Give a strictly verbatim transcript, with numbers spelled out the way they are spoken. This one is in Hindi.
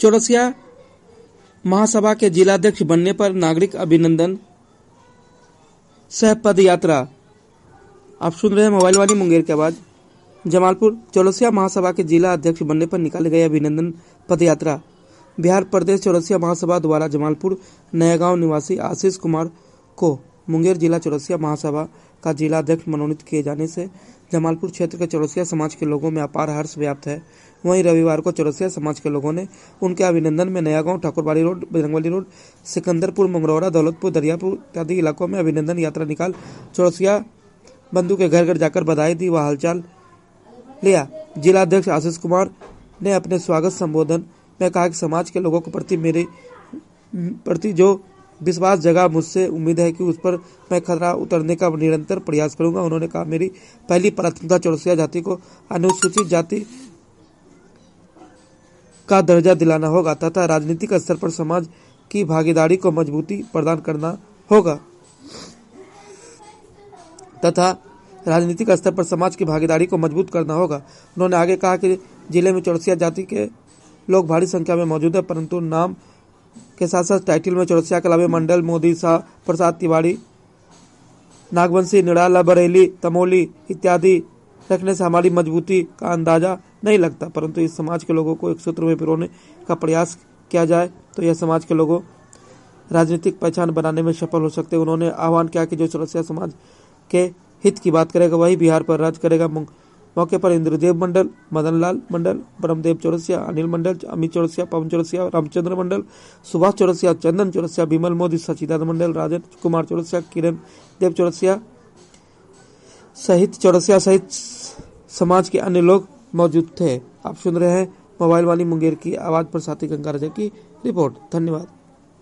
चौरसिया महासभा के जिलाध्यक्ष बनने पर नागरिक अभिनंदन सह पद यात्रा। आप सुन रहे हैं मोबाइल वाली मुंगेर की आवाज। जमालपुर चौरसिया महासभा के जिला अध्यक्ष बनने पर निकाले गए अभिनंदन पद यात्रा। बिहार प्रदेश चौरसिया महासभा द्वारा जमालपुर नया गांव निवासी आशीष कुमार को मुंगेर जिला चौरसिया महासभा का जिला अध्यक्ष मनोनीत किए जाने से जमालपुर क्षेत्र के चौरसिया समाज के लोगों में अपार हर्ष व्याप्त है। वहीं रविवार को चौरसिया समाज के लोगों ने उनके अभिनंदन में नया गांव, ठाकुरबाड़ी रोड, बजरंगबली रोड, सिकंदरपुर, मंगरौरा, दौलतपुर, दरियापुर इत्यादि इलाकों में अभिनंदन यात्रा निकाल चौरसिया बंधु के घर घर जाकर बधाई दी व हालचाल लिया। जिला अध्यक्ष आशीष कुमार ने अपने स्वागत संबोधन में कहा कि समाज के लोगों के प्रति मेरे प्रति जो विश्वास जगा, मुझसे उम्मीद है कि उस पर मैं खतरा उतरने का निरंतर प्रयास करूंगा। उन्होंने कहा, मेरी पहली प्राथमिकता चौरसिया जाति को अनुसूचित जाति का दर्जा दिलाना होगा तथा राजनीतिक स्तर पर समाज की भागीदारी को मजबूती प्रदान करना होगा तथा राजनीतिक स्तर पर समाज की भागीदारी को मजबूत करना होगा। उन्होंने आगे कहा कि जिले में चौरसिया जाति के लोग भारी संख्या में मौजूद है, परंतु नाम के साथ साथ टाइटल में चौरसिया के अलावा मंडल, मोदी, शाह, प्रसाद, तिवारी, नागवंशी, निराला, बरेली, तमोली इत्यादि रखने से हमारी मजबूती का अंदाजा नहीं लगता, परंतु इस समाज के लोगों को एक सूत्र में पिरोने का प्रयास किया जाए तो यह समाज के लोगों राजनीतिक पहचान बनाने में सफल हो सकते हैं। उन्होंने आह्वान किया कि जो चौरसिया समाज के हित की बात करेगा वही बिहार पर राज करेगा। मौके पर इंद्रदेव मंडल, मदनलाल मंडल, ब्रह्मदेव चौरसिया, अनिल मंडल, अमित चौरसिया, पवन चौरसिया, रामचंद्र मंडल, सुभाष चौरसिया, चंदन चौरसिया, विमल मोदी, सचिदानंद मंडल, राजन कुमार चौरसिया, किरण देव चौरसिया सहित चौरसिया सहित समाज के अन्य लोग मौजूद थे। आप सुन रहे हैं मोबाइल वाली मुंगेर की आवाज पर साथी गंगा राजा की रिपोर्ट। धन्यवाद।